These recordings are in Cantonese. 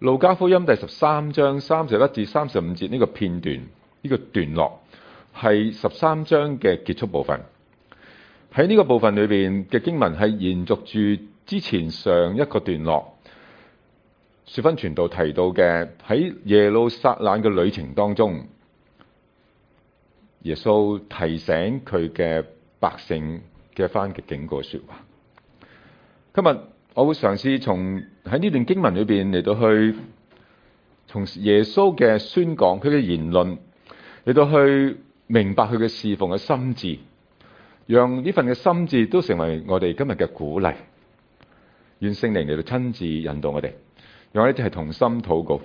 路加福音第13章31至35節呢個片段，呢個段落係13章嘅結束部分。喺呢個部分裏邊嘅經文係延續住之前上一個段落，說返傳道提到嘅喺耶路撒冷嘅旅程當中，耶穌提醒佢嘅百姓嘅一番嘅警告說話。今日我會嘗試從喺呢段經文裏邊嚟到去從耶穌嘅宣講，佢嘅言論嚟到去明白佢嘅侍奉嘅心志，讓呢份嘅心志都成為我哋今日嘅鼓勵。願聖靈嚟到親自引導我哋，讓我哋一齊同心禱告。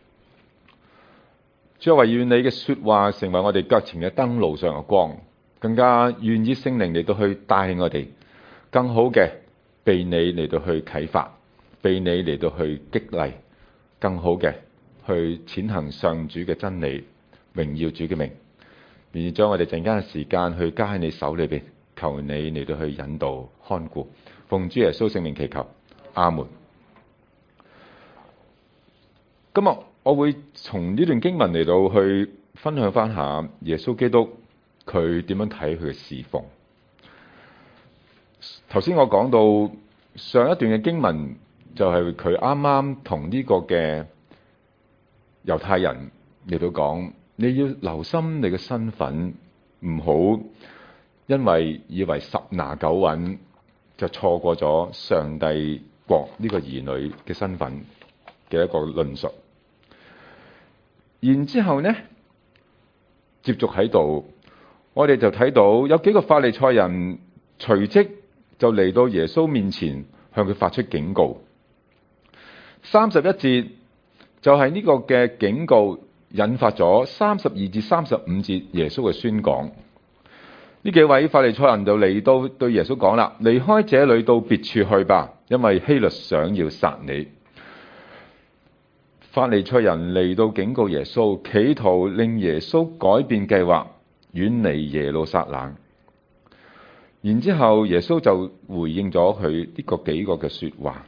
主啊，惟願你嘅說話成為我哋腳前嘅燈，路上嘅光，更加願意聖靈嚟到去帶領我哋，更好嘅被你嚟到去啟發，被你嚟到去激勵，更好嘅去踐行上主嘅真理，榮耀主嘅名。願意將我哋陣間嘅時間去交喺你手裏邊，求你嚟到去引導看顧，奉主耶穌聖名祈求，阿門。今日我會從呢段經文嚟到去分享翻下耶穌基督佢點樣睇佢嘅侍奉。頭先我講到上一段嘅經文就係佢啱啱同呢個嘅猶太人嚟到講，你要留心你嘅身份，唔好因為以為十拿九穩就錯過咗上帝國呢個兒女嘅身份嘅一個論述。然之後呢，接續喺度，我哋就睇到有幾個法利賽人隨即就嚟到耶穌面前，向佢發出警告。31節就係呢個嘅警告，引發咗32至35節耶穌嘅宣講。呢幾位法利賽人就嚟到對耶穌講啦：離開這裏到別處去吧，因為希律想要殺你。法利賽人嚟到警告耶穌，企圖令耶穌改變計劃，遠離耶路撒冷。然之後耶穌就回應咗佢呢個幾個嘅說話。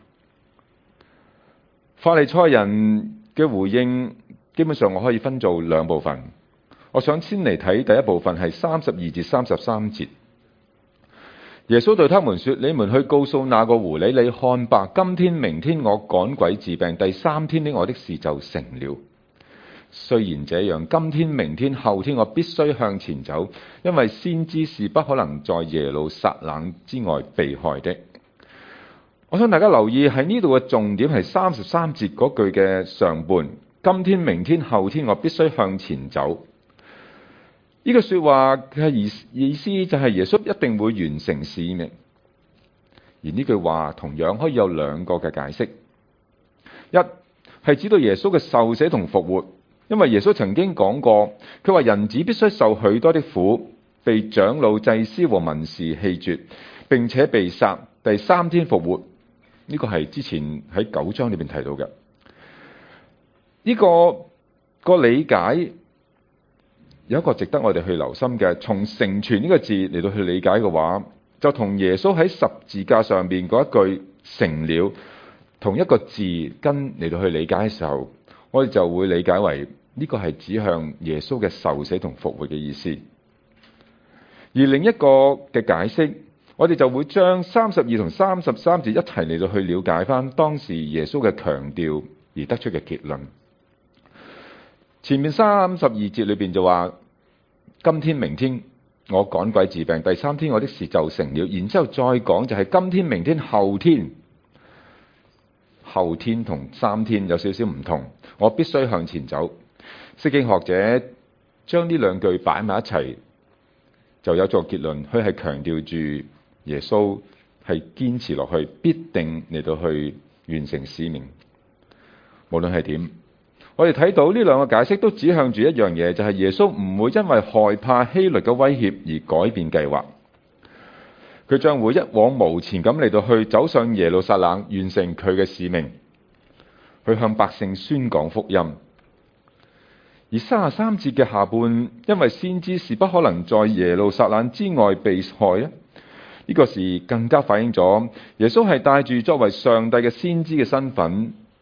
法利賽人嘅回應基本上我可以分做兩部分。我想先嚟睇第一部分，係32至33節。耶穌對他們說：你們去告訴那個狐狸，你看吧，今天明天我趕鬼治病，第三天的我的事就成了。雖然這樣，今天明天後天我必須向前走，因為先知是不可能在耶路撒冷之外被害的。我想大家留意喺呢度嘅重點係33節嗰句嘅上半，今天明天後天我必須向前走。呢個說話嘅意思就係耶穌一定會完成使命，而呢句話同樣可以有兩個嘅解釋。一係指到耶穌嘅受死同復活，因為耶穌曾經講過，佢話人子必須受許多的苦，被長老、祭司和文士棄絕，並且被殺，第三天復活。呢個係之前喺9章裏邊提到嘅。呢個理解有一個值得我哋去留心嘅，從成全呢個字嚟到去理解嘅話，就同耶穌喺十字架上邊嗰一句成了同一個字根嚟到去理解嘅時候，我哋就會理解為呢個係指向耶穌嘅受死同復活嘅意思。而另一個嘅解釋，我哋就會將32同33節一齊嚟到去了解翻當時耶穌嘅強調而得出嘅結論。前面32節裏邊就話，今天明天我趕鬼治病，第三天我的事就成了。然之後再講就係今天明天後天，後天同三天有少少唔同，我必須向前走。釋經學者將呢兩句擺埋一齊，就有咗結論，佢係強調住耶穌係堅持落去，必定嚟到去完成使命。無論係點，我哋睇到呢兩個解釋都指向住一樣嘢，就係耶穌唔會因為害怕希律嘅威脅而改變計劃，佢將會一往無前咁嚟到去走上耶路撒冷，完成佢嘅使命，去向百姓宣講福音。而33節嘅下半，因為先知是不可能在耶路撒冷之外被害啊，呢個是更加反映咗耶穌係帶住作為上帝嘅先知嘅身份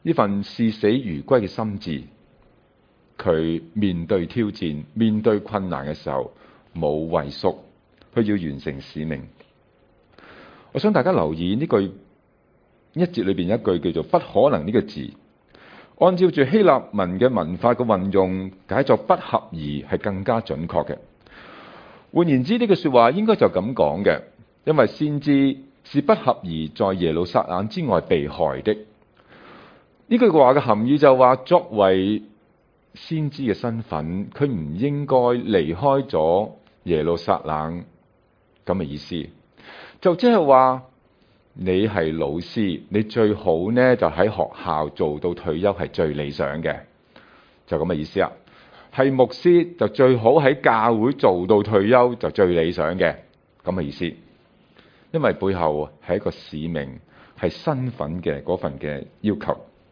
呢份視死如歸嘅心志，佢面對挑戰、面對困難嘅時候冇畏縮，佢要完成使命。我想大家留意呢句一節裏邊一句叫做不可能呢個字，按照住希臘文嘅文法嘅運用，解作不合宜係更加準確嘅。換言之，呢句說話應該就咁講嘅，因為先知是不合宜在耶路撒冷之外被害的。呢句話嘅含義就話，作為先知嘅身份，佢唔應該離開咗耶路撒冷咁嘅意思。就即係話，你係老師，你最好呢就喺學校做到退休係最理想嘅，就咁嘅意思啊。係牧師就最好喺教會做到退休就最理想嘅，咁嘅意思。因為背後係一個使命，係身份嘅嗰份嘅要求。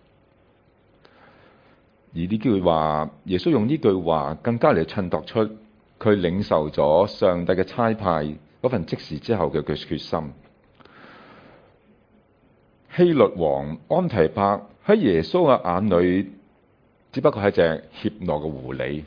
而呢句話，耶穌用呢句話更加嚟襯托出佢領受咗上帝嘅差派嗰份即時之後嘅佢決心。希律王安提帕喺耶穌嘅眼裏，只不過係隻怯懦嘅狐狸，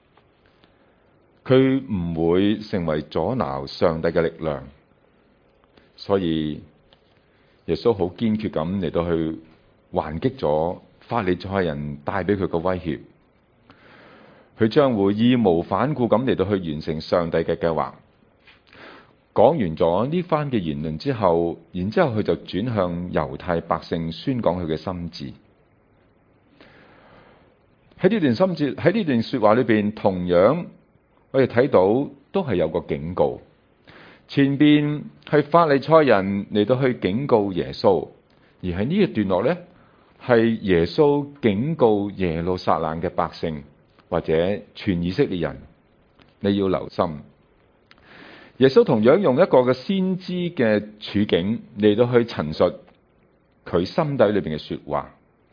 佢唔會成為阻撓上帝嘅力量。所以耶穌好堅決咁嚟到去還擊咗法利賽人帶俾佢嘅威脅，佢將會義無反顧咁嚟到去完成上帝嘅計劃。講完咗呢番嘅言論之後，然之後佢就轉向猶太百姓宣講佢嘅心志。喺呢段說話裏邊，同樣我哋睇到都係有個警告。前邊係法利賽人嚟到去警告耶穌，而喺呢一段落呢，係耶穌警告耶路撒冷嘅百姓或者全以色列人，你要留心。耶穌同樣用一個嘅先知嘅處境嚟到去陳述佢心底裏邊嘅說話。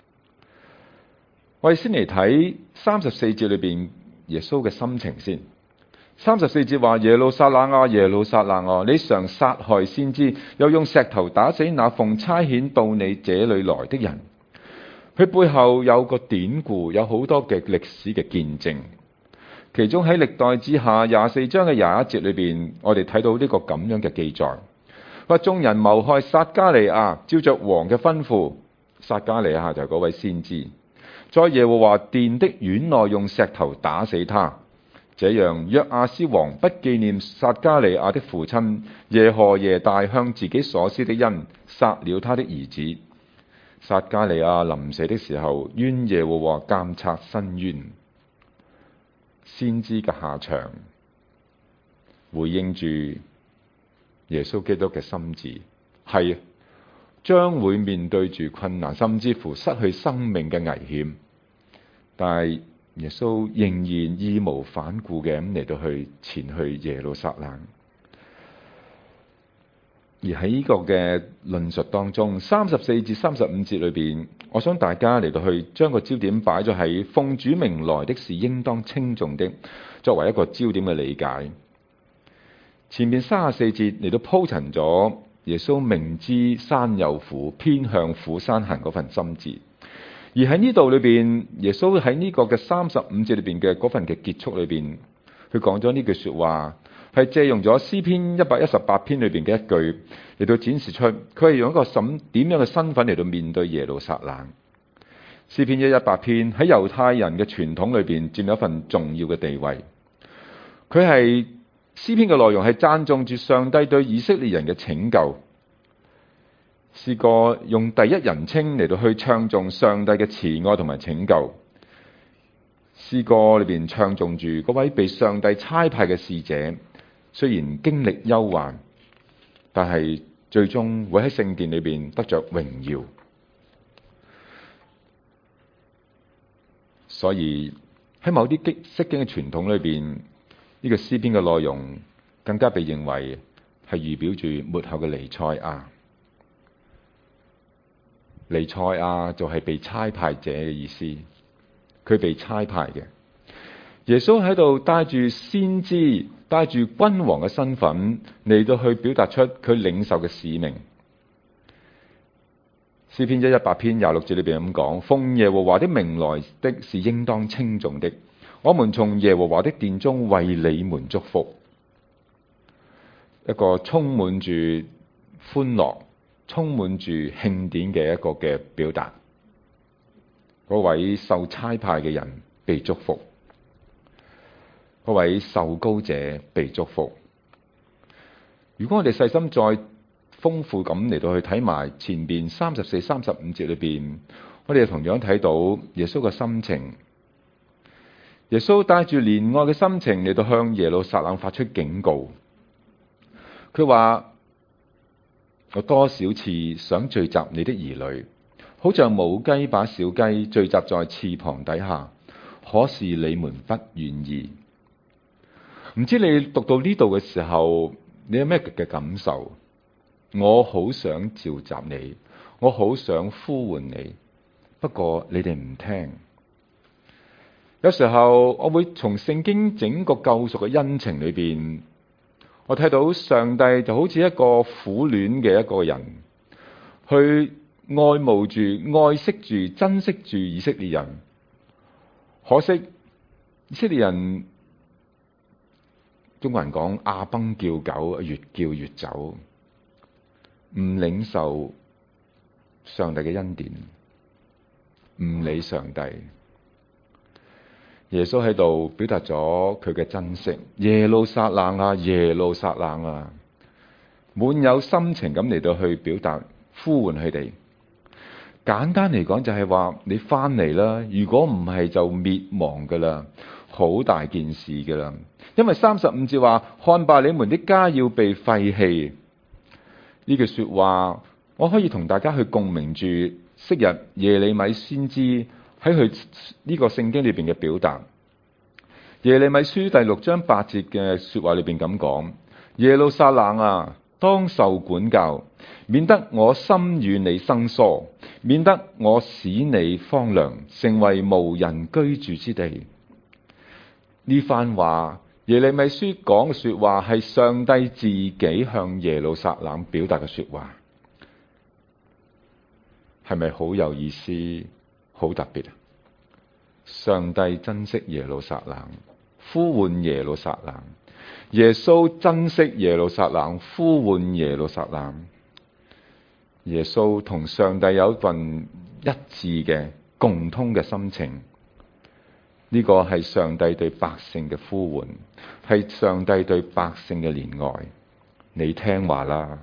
我哋先嚟睇34節裏邊耶穌嘅心情先。34節話：耶路撒冷啊，耶路撒冷啊，你常殺害先知，又用石頭打死那奉差遣到你這裏來的人。佢背後有個典故，有好多嘅歷史嘅見證。其中喺歷代志下24章嘅21節裏邊，我哋睇到呢個咁樣嘅記載，話眾人謀害撒迦利亞，照着王嘅吩咐，撒迦利亞就係嗰位先知，在耶和華殿的院內用石頭打死他。這樣約亞斯王不紀念撒迦利亞的父親耶何耶大向自己所施的恩，殺了他的兒子。撒迦利亞臨死的時候，願耶和華監察申冤。先知嘅下場，回應住耶穌基督嘅心志，係將會面對住困難，甚至乎失去生命嘅危險，但係耶穌仍然義無反顧嘅咁嚟到去前去耶路撒冷。而喺呢個嘅論述當中，34至35節裏邊，我想大家嚟到去將個焦點擺咗喺奉主名來的是應當稱頌的，作為一個焦點嘅理解。前面34節嚟到鋪陳咗耶穌明知山有虎，偏向虎山行嗰份心志。而喺呢度裏邊，耶穌喺呢個嘅35節裏邊嘅嗰份嘅結束裏邊，佢講咗呢句說話，係借用咗詩篇118篇裏邊嘅一句嚟到展示出佢係用一個點樣嘅身份嚟到面對耶路撒冷。詩篇118篇喺猶太人嘅傳統裏邊佔有一份重要嘅地位。佢係詩篇嘅內容係讚頌住上帝對以色列人嘅拯救。試過用第一人稱嚟到去唱頌上帝嘅慈愛同埋拯救。詩歌裏邊唱頌住嗰位被上帝差派嘅使者，雖然經歷憂患，但係最終會喺聖殿裏邊得着榮耀。所以喺某啲釋經嘅傳統裏邊，呢個詩篇嘅內容更加被認為係預表住末後嘅彌賽亞。彌賽亞就係被差派者嘅意思，佢被差派嘅。耶穌喺度帶住先知、帶住君王嘅身份嚟到去表達出佢領受嘅使命。 詩篇118篇26節裏邊咁講：奉耶和華的名來的是應當稱頌的，我們從耶和華的殿中為你們祝福。一個充滿住歡樂、充滿住慶典嘅一個嘅表達。嗰位受差派嘅人被祝福，嗰位受膏者被祝福。如果我哋細心再豐富咁嚟到去睇埋前邊34、35節裏邊，我哋同樣睇到耶穌嘅心情。耶穌帶住憐愛嘅心情嚟到向耶路撒冷發出警告。佢話：我多少次想聚集你的兒女，好像母雞把小雞聚集在翅膀底下，可是你們不願意。唔知你讀到呢度嘅時候，你有咩嘅感受？我好想召集你，我好想呼喚你，不過你哋唔聽。有時候我會從聖經整個救贖嘅恩情裏邊，我睇到上帝就好似一個苦戀嘅一個人，去愛慕住、愛惜住、珍惜住以色列人。可惜以色列人，中國人講阿崩叫狗，越叫越走，唔領受上帝嘅恩典，唔理上帝。耶穌喺度表達咗佢嘅珍惜。耶路撒冷啊，耶路撒冷啊，滿有心情咁嚟到去表達呼喚佢哋。簡單嚟講就係話你翻嚟啦，如果唔係就滅亡噶啦，好大件事噶啦。因為35節話：看吧，你們的家要被廢棄。呢句說話我可以同大家去共鳴住昔日耶利米先知喺佢呢個聖經裏邊嘅表達。耶利米書第6章8節嘅說話裏邊咁講：耶路撒冷啊，當受管教，免得我心與你生疏，免得我使你荒涼，成為無人居住之地。呢番話耶利米書講嘅說話係上帝自己向耶路撒冷表達嘅說話，係咪好有意思、好特別啊？上帝珍惜耶路撒冷，呼喚耶路撒冷；耶穌珍惜耶路撒冷，呼喚耶路撒冷。耶穌同上帝有一份一致嘅共通嘅心情。呢個係上帝對百姓嘅呼喚，係上帝對百姓嘅憐愛。你聽話啦，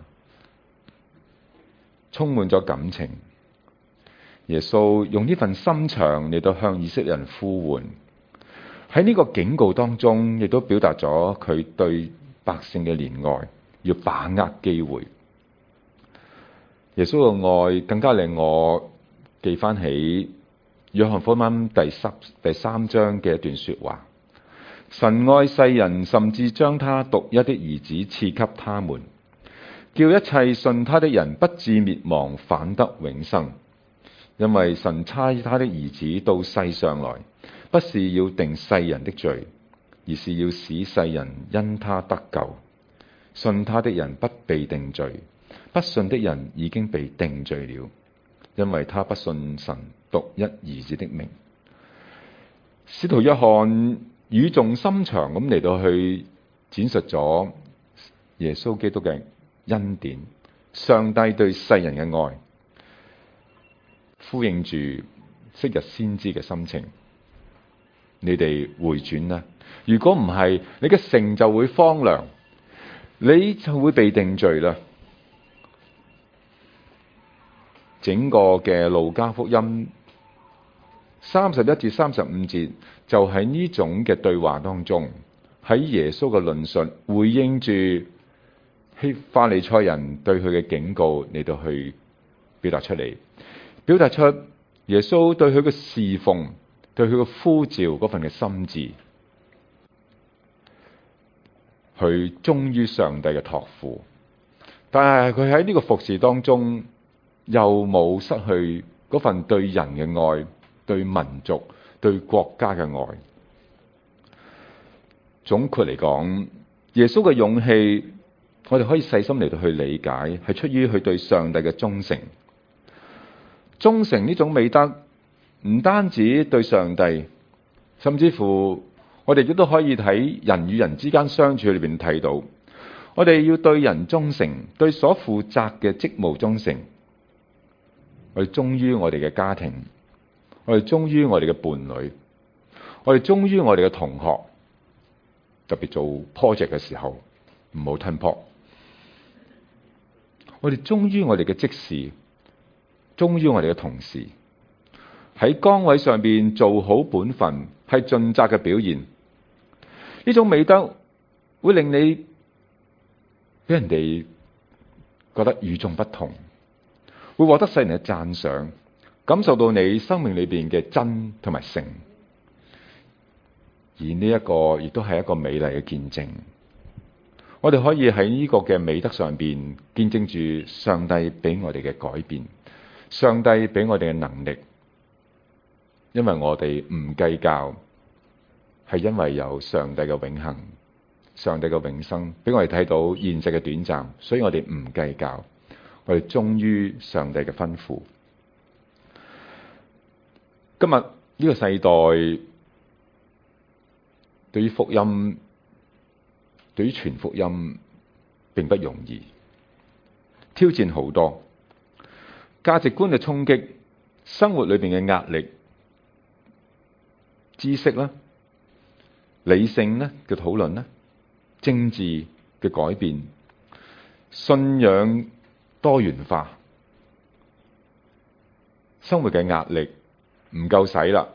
充滿咗感情。耶穌用呢份心腸嚟到向以色列人呼喚，喺呢個警告當中，亦都表達咗佢對百姓嘅憐愛，要把握機會。耶穌嘅愛更加令我記翻起約翰福音第三章嘅一段說話：神愛世人，甚至將他獨一的兒子賜給他們，叫一切信他的人不至滅亡，反得永生。因為神差他的兒子到世上來，不是要定世人的罪，而是要使世人因他得救。信他的人不被定罪，不信的人已經被定罪了，因為他不信神獨一兒子的名。使徒約翰語重心長咁嚟到去展述咗耶穌基督嘅恩典，上帝對世人嘅愛，呼應住昔日先知嘅心情。你哋回轉啦，如果唔係，你嘅城就會荒涼，你就會被定罪啦。整個嘅路加福音31至35節就喺呢種嘅對話當中，喺耶穌嘅論述回應住法利賽人對佢嘅警告嚟到去表達出嚟，表達出耶穌對佢嘅侍奉、對佢嘅呼召嗰份嘅心志，佢忠於上帝嘅託付，但係佢喺呢個服侍當中又冇失去嗰份對人嘅愛、對民族、對國家嘅愛。總括嚟講，耶穌嘅勇氣，我哋可以細心嚟到去理解，係出於佢對上帝嘅忠誠。 忠誠呢種美德唔單止對上帝，甚至乎我哋亦都可以喺人與人之間相處裏邊睇到，我哋要對人忠誠，對所負責嘅職務忠誠。我哋忠於我哋嘅家庭，我哋忠於我哋嘅伴侶，我哋忠於我哋嘅同學，特別做 project 嘅時候唔好吞泡。我哋忠於我哋嘅職事，忠於我哋嘅同事，喺崗位上邊做好本分，係盡責嘅表現。呢種美德會令你俾人哋覺得與眾不同，會獲得世人嘅讚賞，感受到你生命裏邊嘅真同埋誠。而呢一個亦都係一個美麗嘅見證。我哋可以喺呢個嘅美德上邊見證住上帝俾我哋嘅改變，上帝俾我哋嘅能力。因為我哋唔計較，係因為有上帝嘅永恆，上帝嘅永生俾我哋睇到現實嘅短暫，所以我哋唔計較，我哋忠於上帝嘅吩咐。今日呢個世代對於福音，對於傳福音並不容易，挑戰好多，價值觀嘅衝擊，生活裏邊嘅壓力，知識啦、理性咧嘅討論啦、政治嘅改變、信仰多元化，生活嘅壓力唔夠使啦，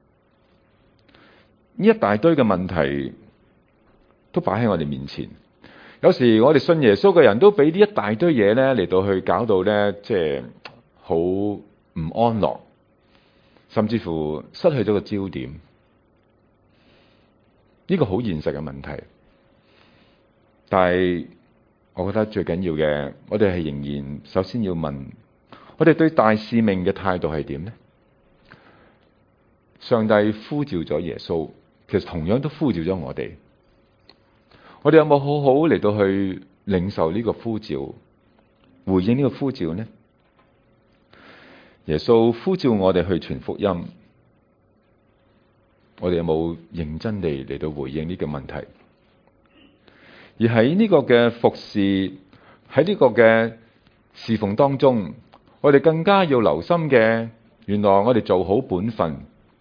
呢一大堆嘅問題都擺喺我哋面前。有時我哋信耶穌嘅人都俾呢一大堆嘢咧嚟到去搞到咧，即係好唔安樂，甚至乎失去咗個焦點。呢個好現實嘅問題，但係我覺得最緊要嘅，我哋係仍然首先要問，我哋對大使命嘅態度係點呢？上帝呼召咗耶穌，其實同樣都呼召咗我哋。我哋有冇好好嚟到去領受呢個呼召，回應呢個呼召呢？耶穌呼召我哋去傳福音，我哋有冇認真地嚟到回應呢個問題？而喺呢個嘅服侍，喺呢個嘅侍奉當中，我哋更加要留心嘅，原來我哋做好本分，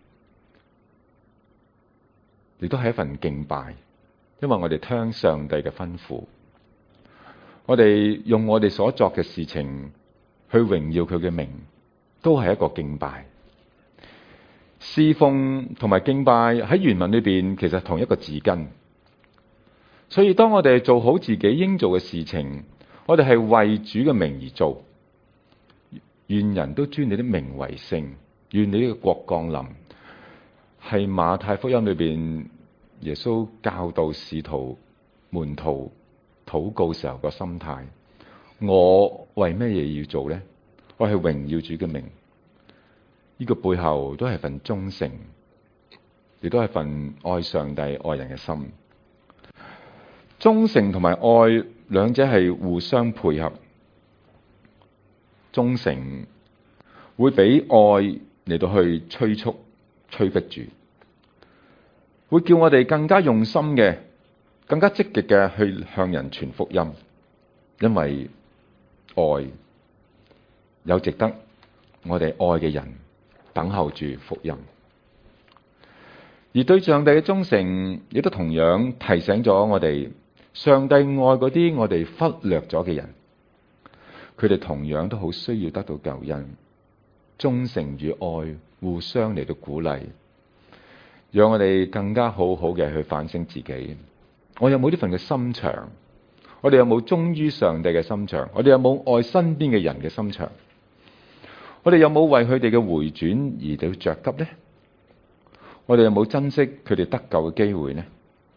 亦都係一份敬拜，因為我哋聽上帝嘅吩咐，我哋用我哋所作嘅事情去榮耀佢嘅名，都係一個敬拜。侍奉同埋敬拜喺原文裏邊其實同一個字根，所以當我哋做好自己應做嘅事情，我哋係為主嘅名而做。願人都尊你的名為聖，願你呢個國降臨，係馬太福音裏邊耶穌教導使徒門徒禱告時候個心態。我為咩嘢要做呢？我係榮耀主嘅名。呢個背後都係份忠誠，亦都係份愛上帝愛人嘅心。忠誠同埋愛兩者係互相配合，忠誠會俾愛嚟到去催促、催逼住，會叫我哋更加用心嘅、更加積極嘅去向人傳福音，因為愛有值得我哋愛嘅人等候住福音。而對上帝嘅忠誠亦都同樣提醒咗我哋，上帝愛嗰啲我哋忽略咗嘅人，佢哋同樣都好需要得到救恩。忠誠與愛互相嚟到鼓勵，讓我哋更加好好嘅去反省自己。我有冇呢份嘅心腸？我哋有冇忠於上帝嘅心腸？我哋有冇愛身邊嘅人嘅心腸？我哋有冇為佢哋嘅回轉而到着急呢？我哋有冇珍惜佢哋得救嘅機會呢？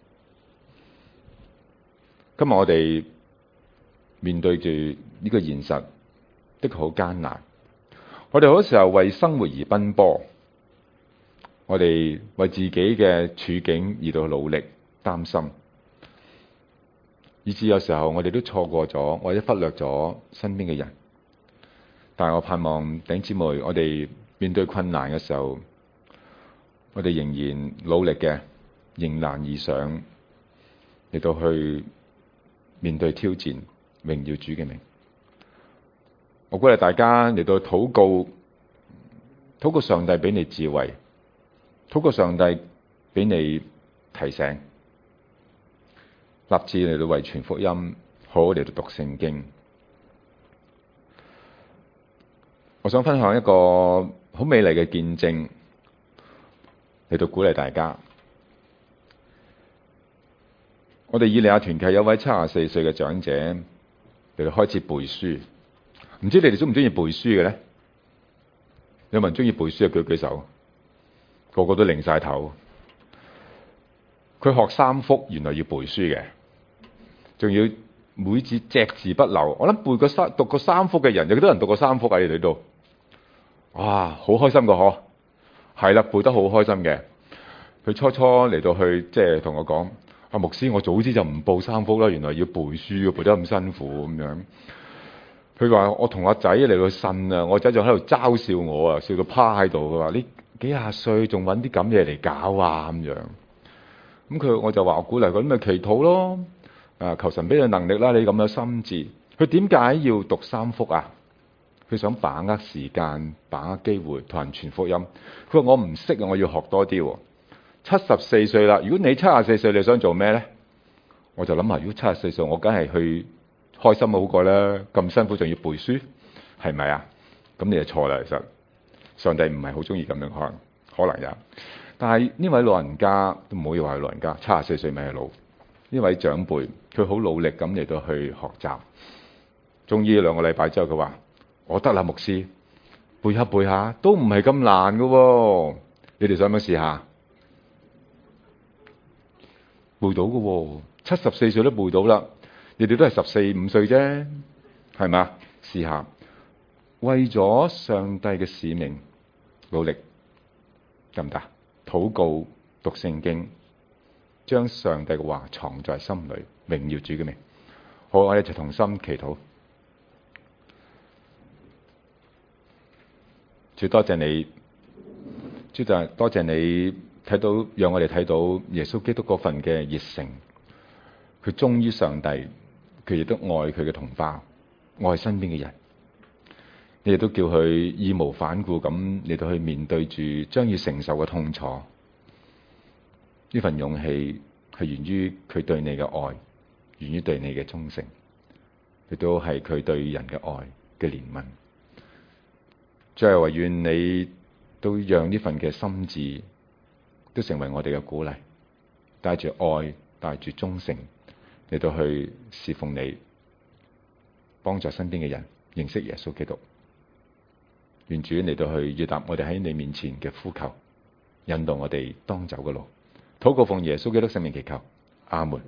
今日我哋面對住呢個現實，的確好艱難。我哋好多時候為生活而奔波，我哋為自己嘅處境而到努力、擔心，以至有時候我哋都錯過咗，或者忽略咗身邊嘅人。 但係我盼望弟兄姊妹，我哋面對困難嘅時候，我哋仍然努力嘅迎難而上，嚟到去面對挑戰，榮耀主嘅名。我鼓勵大家嚟到禱告上帝俾你智慧，禱告上帝俾你提醒，立志嚟到為傳福音，好好嚟到讀聖經。我想分享一個好美麗嘅見證，嚟到鼓勵大家。我哋以利亞團契有位74歲嘅長者嚟到開始背書，唔知你哋中唔中意背書嘅咧？有冇人中意背書嘅舉舉手？個個都擰晒頭。佢學三福，原來要背書嘅，仲要每字隻字不漏。我諗讀過三福嘅人，有幾多人讀過三福喺你哋度？哇，好開心噶嗬！係啦，背得好開心嘅。佢初嚟到去即係同我講：阿牧師，我早知就唔報三福啦，原來要背書，背得咁辛苦咁樣。佢話：我同阿仔嚟到呻啊，我仔仲喺度嘲笑我啊，笑到趴喺度。佢話：你幾廿歲仲揾啲咁嘢嚟搞啊咁樣。我就話：我鼓勵佢咁咪祈禱咯，求神俾佢能力啦。你咁有心志，佢點解要讀三福啊？佢想把握時間，把握機會同人傳福音。佢話：我唔識啊，我要學多啲。74歲啦，如果你74歲，你想做咩咧？我就諗下，如果74歲，我梗係去開心好過啦。咁辛苦仲要背書，係咪啊？咁你就錯啦。其實上帝唔係好中意咁樣，可能有。但係呢位老人家都唔可以話係老人家，74歲咪係老。呢位長輩，佢好努力咁嚟到去學習。終於2個禮拜之後，佢話：我得啦，牧師，背下都唔係咁難噶喎。你哋想唔想試下？背到噶喎，74歲都背到啦。你哋都係14、15歲啫，係嘛？試下，為咗上帝嘅使命努力，得唔得？禱告、讀聖經，將上帝嘅話藏在心裏，榮耀主嘅名。好，我哋一齊同心祈禱。主多謝你，主就係多謝你睇到，讓我哋睇到耶穌基督嗰份嘅熱誠。佢忠於上帝，佢亦都愛佢嘅同胞，愛身邊嘅人。你亦都叫佢義無反顧咁嚟到去面對住將要承受嘅痛楚。呢份勇氣係源於佢對你嘅愛，源於對你嘅忠誠，亦都係佢對人嘅愛嘅憐憫。最後，唯願你都讓呢份嘅心志都成為我哋嘅鼓勵，帶住愛，帶住忠誠嚟到去侍奉你，幫助身邊嘅人認識耶穌基督。願主嚟到去悅納我哋喺你面前嘅呼求，引導我哋當走嘅路。禱告奉耶穌基督聖名祈求，阿門。